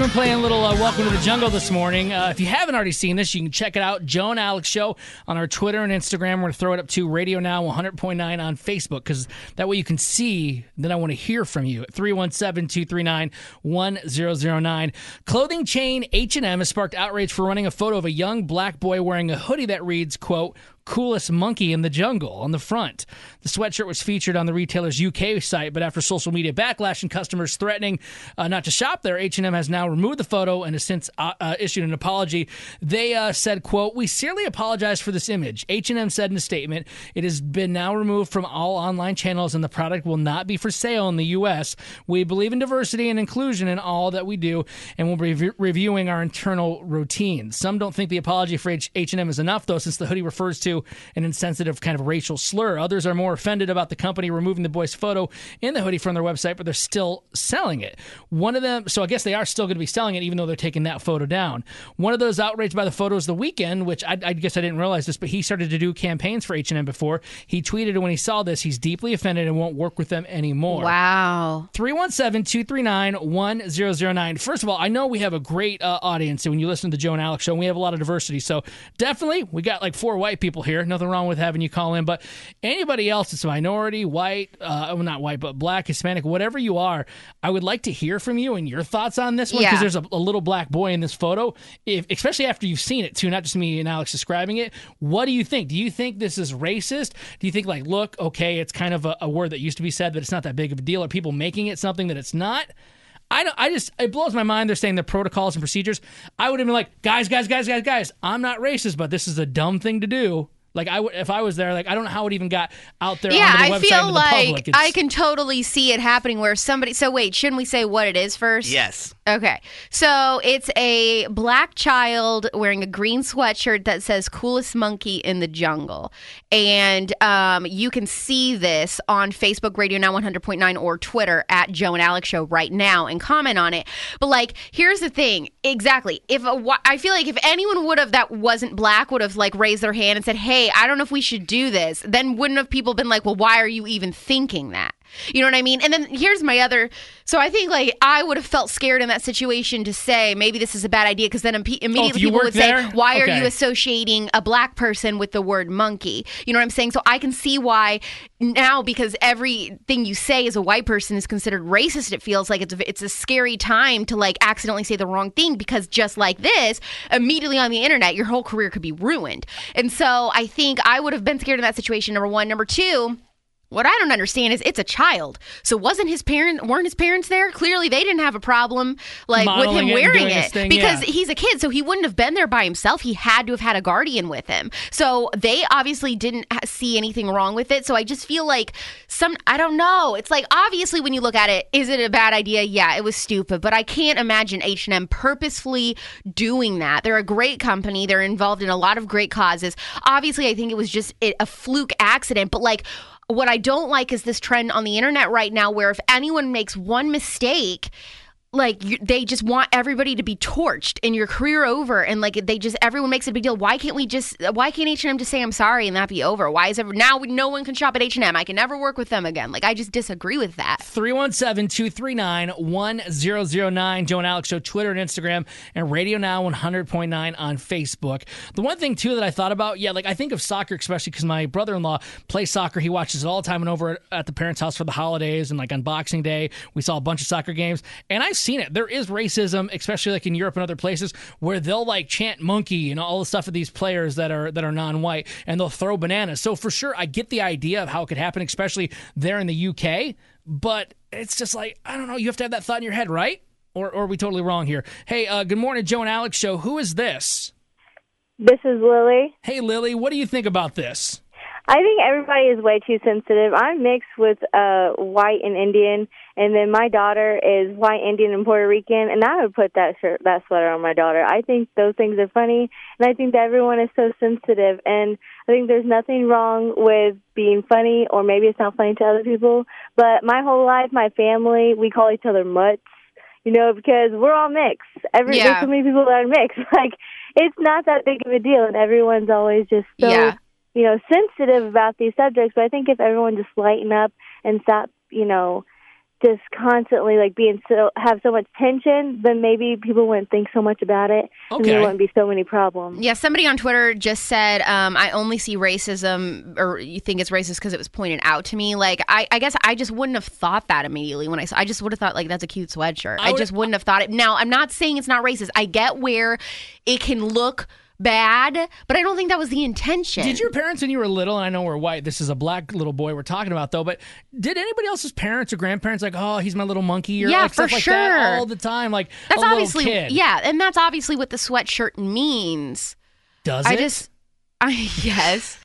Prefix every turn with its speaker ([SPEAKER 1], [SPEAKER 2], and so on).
[SPEAKER 1] been playing a little Welcome to the Jungle this morning. If you haven't already seen this, you can check it out. Joe and Alex Show on our Twitter and Instagram. We're going to throw it up to Radio Now 100.9 on Facebook, because that way you can see that I want to hear from you at 317-239-1009. Clothing chain H&M has sparked outrage for running a photo of a young black boy wearing a hoodie that reads, quote, "Coolest monkey in the jungle" on the front. The sweatshirt was featured on the retailer's UK site, but after social media backlash and customers threatening not to shop there, H&M has now removed the photo and has since issued an apology. They said, quote, "We sincerely apologize for this image." H&M said in a statement, "It has been now removed from all online channels and the product will not be for sale in the U.S. We believe in diversity and inclusion in all that we do and we'll be reviewing our internal routines." Some don't think the apology for H&M is enough, though, since the hoodie refers to an insensitive kind of racial slur. Others are more offended about the company removing the boy's photo in the hoodie from their website, but they're still selling it. One of them, so I guess they are still going to be selling it even though they're taking that photo down. One of those outraged by the photo is The Weeknd, which I guess I didn't realize this, but he started to do campaigns for H&M before. He tweeted when he saw this, he's deeply offended and won't work with them anymore.
[SPEAKER 2] Wow.
[SPEAKER 1] 317-239-1009. First of all, I know we have a great audience when you listen to the Joe and Alex Show, and we have a lot of diversity, so definitely we got like 4 white people here. Nothing wrong with having you call in, but anybody else that's a minority, white, well, not white, but black, Hispanic, whatever you are, I would like to hear from you and your thoughts on this one, because there's a little black boy in this photo, especially after you've seen it too, not just me and Alex describing it. What do you think? Do you think this is racist? Do you think, like, look, okay, it's kind of a word that used to be said, but it's not that big of a deal? Are people making it something that it's not? It blows my mind. They're saying the protocols and procedures. I would have been like, guys, I'm not racist, but this is a dumb thing to do. Like, if I was there, like, I don't know how it even got out there onto the website.
[SPEAKER 2] I feel like
[SPEAKER 1] public.
[SPEAKER 2] I can totally see it happening where somebody... So wait, shouldn't we say what it is first?
[SPEAKER 3] Yes.
[SPEAKER 2] Okay. So it's a black child wearing a green sweatshirt that says "Coolest monkey in the jungle." And you can see this on Facebook, Radio Now 100.9, or Twitter at Joe and Alex Show right now and comment on it. But, like, here's the thing. Exactly. I feel like if anyone would have, that wasn't black, would have, like, raised their hand and said, "Hey, I don't know if we should do this," then wouldn't have people been like, "Well, why are you even thinking that?" You know what I mean? And then here's my other... So I think, like, I would have felt scared in that situation to say, maybe this is a bad idea, because then immediately people would say, why are you associating a black person with the word monkey? You know what I'm saying? So I can see why now, because everything you say as a white person is considered racist, it feels like it's a scary time to, like, accidentally say the wrong thing, because just like this, immediately on the internet, your whole career could be ruined. And so I think I would have been scared in that situation, number one. Number two... What I don't understand is it's a child. So weren't his parents there? Clearly they didn't have a problem, like, with him wearing it because he's a kid. So he wouldn't have been there by himself. He had to have had a guardian with him. So they obviously didn't see anything wrong with it. So I just feel like I don't know. It's like, obviously when you look at it, is it a bad idea? Yeah, it was stupid, but I can't imagine H&M purposefully doing that. They're a great company. They're involved in a lot of great causes. Obviously, I think it was just a fluke accident, but, like, what I don't like is this trend on the internet right now where if anyone makes one mistake, like, they just want everybody to be torched and your career over, and, like, everyone makes it a big deal. Why can't H&M just say I'm sorry and that be over? Why is now no one can shop at H&M? I can never work with them again. Like, I just disagree with that.
[SPEAKER 1] 317-239-1009, Joe and Alex Show, Twitter and Instagram, and Radio Now 100.9 on Facebook. The one thing too that I thought about, like, I think of soccer, especially because my brother-in-law plays soccer. He watches it all the time, and over at the parents' house for the holidays, and, like, on Boxing Day, we saw a bunch of soccer games, and I've seen it. There is racism, especially, like, in Europe and other places, where they'll, like, chant monkey and all the stuff of these players that are non-white, and they'll throw bananas. So for sure, I get the idea of how it could happen, especially there in the UK, but it's just like, I don't know, you have to have that thought in your head, right? Or are we totally wrong here? Hey, good morning, Joe and Alex Show. Who is this?
[SPEAKER 4] This is Lily.
[SPEAKER 1] Hey, Lily, what do you think about this?
[SPEAKER 4] I think everybody is way too sensitive. I'm mixed with white and Indian, and then my daughter is white, Indian, and Puerto Rican, and I would put that sweater on my daughter. I think those things are funny, and I think that everyone is so sensitive, and I think there's nothing wrong with being funny, or maybe it's not funny to other people, but my whole life, my family, we call each other mutts, because we're all mixed. There's so many people that are mixed. Like, it's not that big of a deal, and everyone's always just so... sensitive about these subjects, but I think if everyone just lighten up and stop, just constantly like have so much tension, then maybe people wouldn't think so much about it, and there wouldn't be so many problems.
[SPEAKER 2] Yeah, somebody on Twitter just said, I only see racism, or you think it's racist because it was pointed out to me. Like, I guess I just wouldn't have thought that immediately when I just would have thought, like, that's a cute sweatshirt. I just wouldn't have thought it. Now, I'm not saying it's not racist. I get where it can look bad, but I don't think that was the intention.
[SPEAKER 1] Did your parents, when you were little, and I know we're white, this is a black little boy we're talking about though, but did anybody else's parents or grandparents like, oh, he's my little monkey, or
[SPEAKER 2] yeah,
[SPEAKER 1] like
[SPEAKER 2] for
[SPEAKER 1] stuff
[SPEAKER 2] sure,
[SPEAKER 1] like that all the time, like
[SPEAKER 2] that's
[SPEAKER 1] a
[SPEAKER 2] obviously
[SPEAKER 1] little kid?
[SPEAKER 2] Yeah, and that's obviously what the sweatshirt means.
[SPEAKER 1] Does it?
[SPEAKER 2] Yes.